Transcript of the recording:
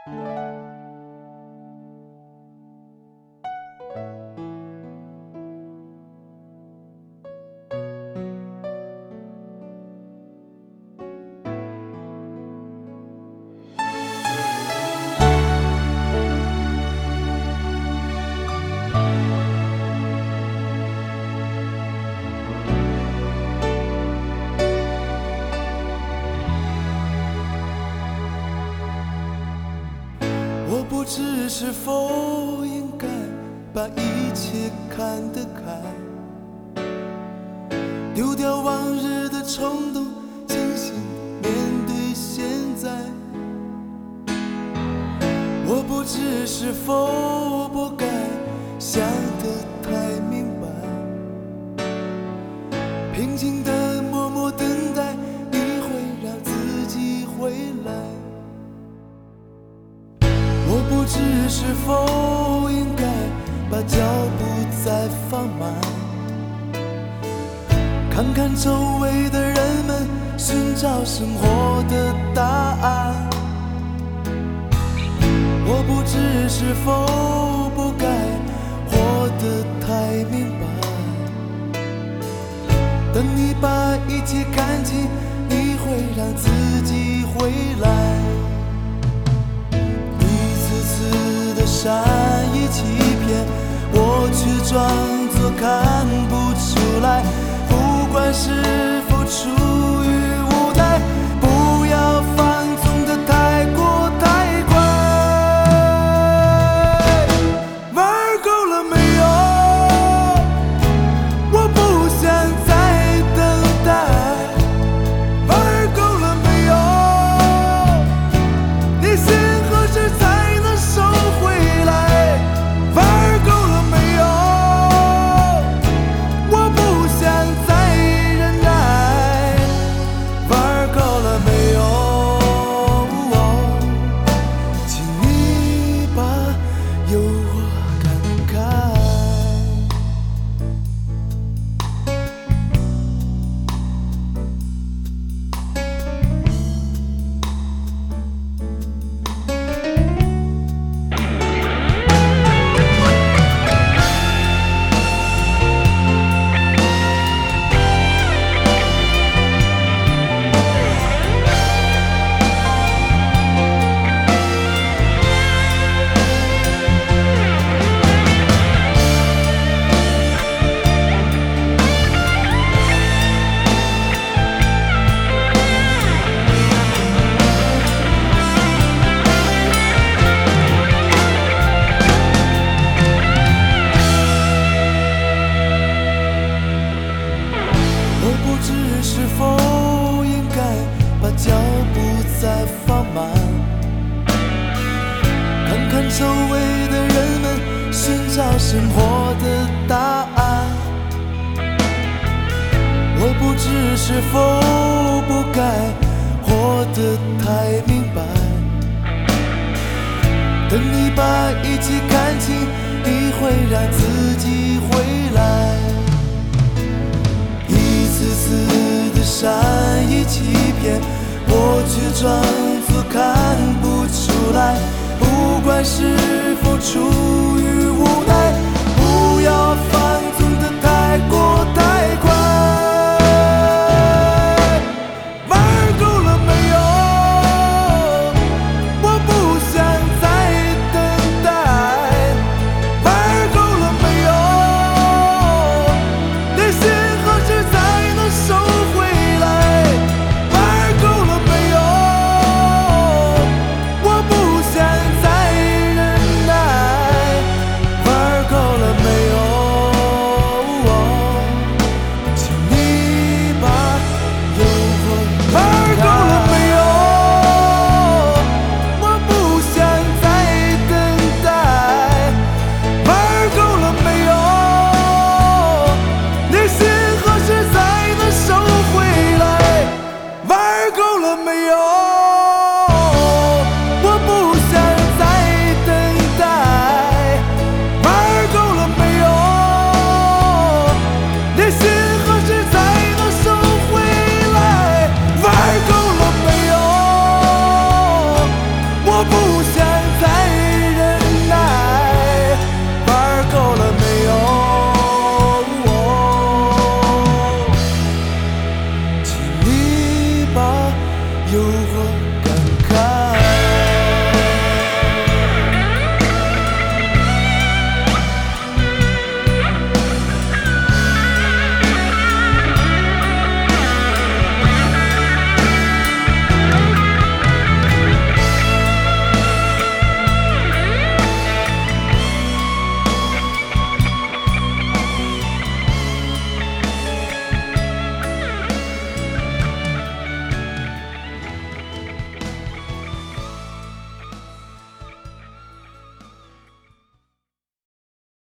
我不知是否应该把一切看得开，丢掉往日的冲动，清醒面对现在。我不知是否不该想得太明白，平静地默默等待，你会让自己回来。我不知是否应该把脚步再放慢，看看周围的人们，寻找生活的答案。我不知是否不该活得太明白，等你把一切看清，你会让自己回来。善意欺骗，我却装作看不出来。不管是否出于无奈，不要放纵得太过太快。玩够了没有？我不想再等待。玩够了没有？你心何时才能收回？是否应该把脚步再放慢，看看周围的人们，寻找生活的答案。我不知是否不该活得太明白，等你把一切看清，你会让自己回来。一次次的善意欺骗，我却装作看不出来。不管是否出于无奈，不要放纵得太过太快。玩够了没有？我不想再等待。玩够了没有？内心何时才能收回来？玩够了没有？ 诱惑